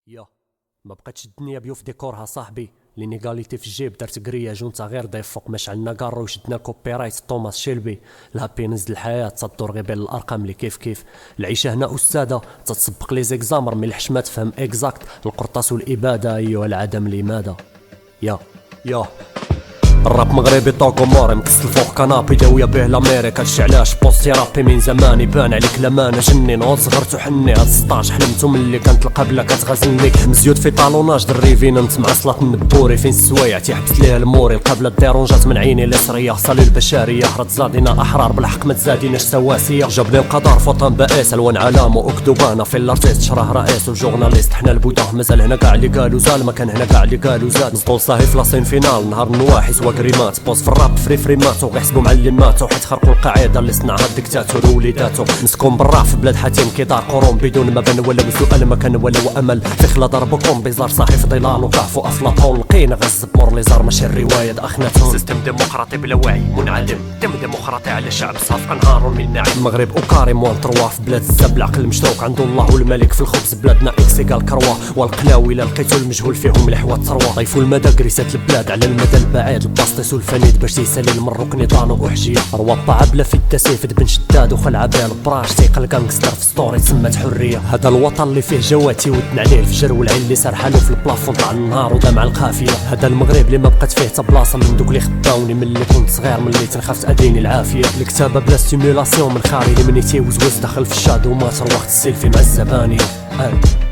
يا ما بقاتش الدنيا بيوف ديكورها صاحبي، لينيغاليتي في الجيب درت كرياج وانت غير ضيف فوق ما شعلنا كارو وشدنا كوبي رايت توماس شيلبي. الهابينس الحياه تدور غير بين الارقام اللي كيف العيشه هنا استاذه تتسبق لي زيكزامر من الحش ما تفهم اكزاكت القرطاس والاباده ايها العدم لماذا. يا الراب مغربي طوكو موري مكسل فوق كنابي داوية به لامريكا هادشي علاش بوستي رابي من زمان يبان عليك لمانة جنين غوت صغرت وحني هاد 16 حلمتو ملي كانت القبلة كتغازلني مزيود في طالوناج دريفين انت مع صلاة النبوري فين السوايع تيحبس ليها الموري القبلة ديرونجات من عيني اليسرية صالي البشرية هرت زادينا احرار بالحق ما تزاديناش سواسية جاب لي القدر فوطان بائس الوان علام واكتوبانا في الارتيست شراه رئيس والجورناليست حنا البودا مازال هنا كاع اللي قالوا زال ما كان هنا كاع اللي قالوا زاد نزطول صاحي في لاسين فينال نهار النواحي سوا كريمات بوز في الراب فريمات وغيحسبوا معلمات وحيت خرقوا القاعده اللي صنعها الدكتاتور ووليداتو مسكون برا في بلاد حاتم كيدار قرون بدون ما بان ولا سؤال ما كان ولا امل في خلا ضربكم بيزار صاحي في ظلال وقعفوا افلاطون لقينا غز مور لي زار ماشي الروايه اخناتهم سيستم ديمقراطي بلا وعي منعدم تم ديمقراطي على شعب صاف انهار من نعيم المغرب وكاري موان تروا في بلاد الزب العقل مشروك عنده الله والملك في الخبز بلادنا اكسيكال كروا والقلاوي لا لقيتو المجهول فيهم الحوات ثروه ضيفوا المداكريسات البلاد على المدى البعيد الباسطيس والفنيد باش يسالي المروك نيطان وحجيه رواطه عبله في التسيف بن شداد وخلع بال براش تيقل كانغستر في ستوري تسمات حريه هذا الوطن اللي فيه جواتي ودن عليه الفجر والعين اللي سار حالو في البلافون طلع النهار ودا مع القافيه هذا المغرب اللي ما بقات فيه حتى بلاصه من دوك اللي خداوني من اللي كنت صغير من اللي تنخاف تاديني العافيه الكتابه بلا ستيمولاسيون من خارج مني تيوزوز دخل في الشادو ما تروحت السيلفي مع الزبانيه